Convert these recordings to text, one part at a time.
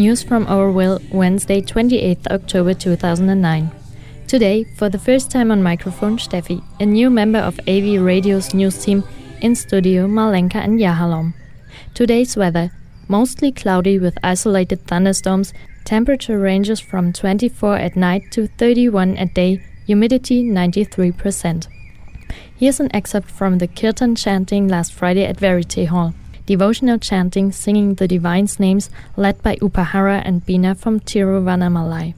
News from Oroville, Wednesday, 28th October 2009. Today, for the first time on microphone, Steffi, a new member of AV Radio's news team, in studio Marlenka and Yahalom. Today's weather, mostly cloudy with isolated thunderstorms, temperature ranges from 24 at night to 31 at day, humidity 93%. Here's an excerpt from the Kirtan chanting last Friday at Verite Hall. Devotional chanting singing the Divine's names led by Upahara and Bina from Tiruvannamalai.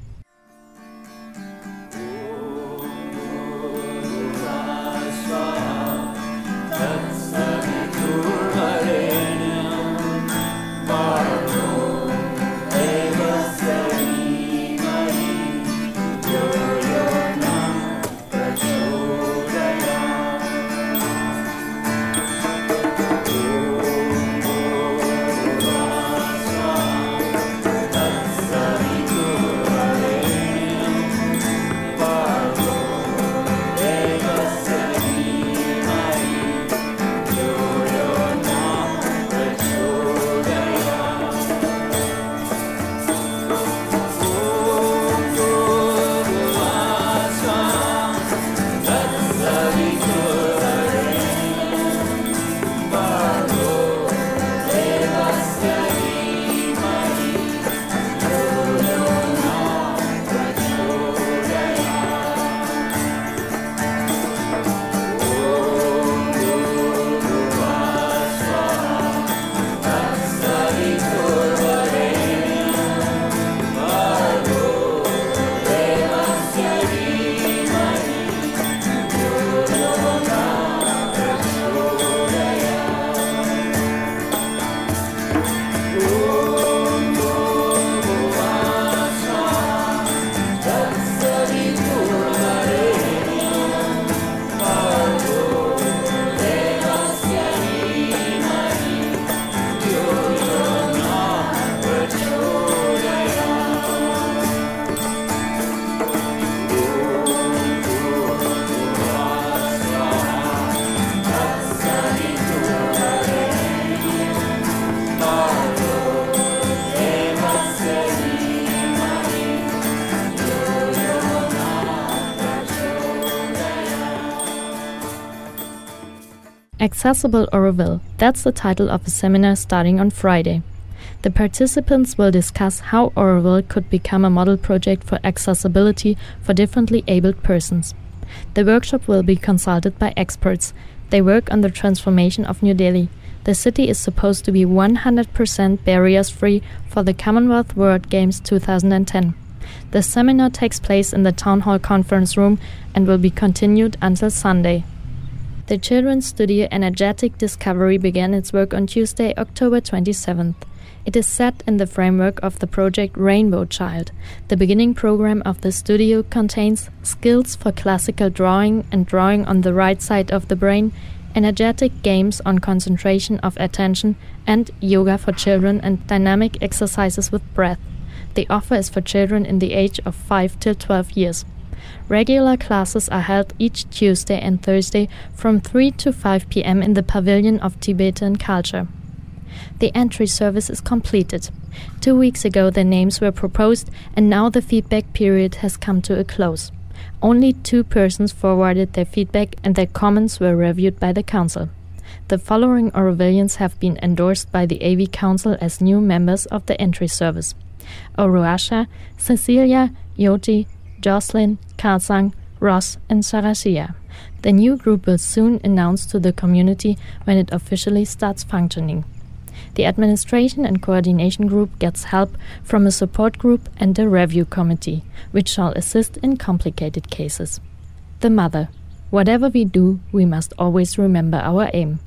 Accessible Oroville, that's the title of a seminar starting on Friday. The participants will discuss how Oroville could become a model project for accessibility for differently abled persons. The workshop will be consulted by experts. They work on the transformation of New Delhi. The city is supposed to be 100% barriers-free for the Commonwealth World Games 2010. The seminar takes place in the Town Hall Conference Room and will be continued until Sunday. The children's studio Energetic Discovery began its work on Tuesday, October 27th. It is set in the framework of the project Rainbow Child. The beginning program of the studio contains skills for classical drawing and drawing on the right side of the brain, energetic games on concentration of attention, and yoga for children and dynamic exercises with breath. The offer is for children in the age of 5 till 12 years. Regular classes are held each Tuesday and Thursday from 3 to 5 p.m. in the Pavilion of Tibetan Culture. The entry service is completed. 2 weeks ago the names were proposed and now the feedback period has come to a close. Only 2 persons forwarded their feedback and their comments were reviewed by the council. The following Orovillians have been endorsed by the AV Council as new members of the entry service: Oruasha, Cecilia, Yoti, Jocelyn, Kalsang, Ross and Sarasia. The new group will soon announce to the community when it officially starts functioning. The administration and coordination group gets help from a support group and a review committee, which shall assist in complicated cases. The mother. Whatever we do, we must always remember our aim.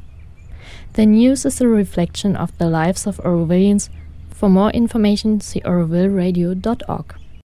The news is a reflection of the lives of Orovillians. For more information, see orovilleradio.org.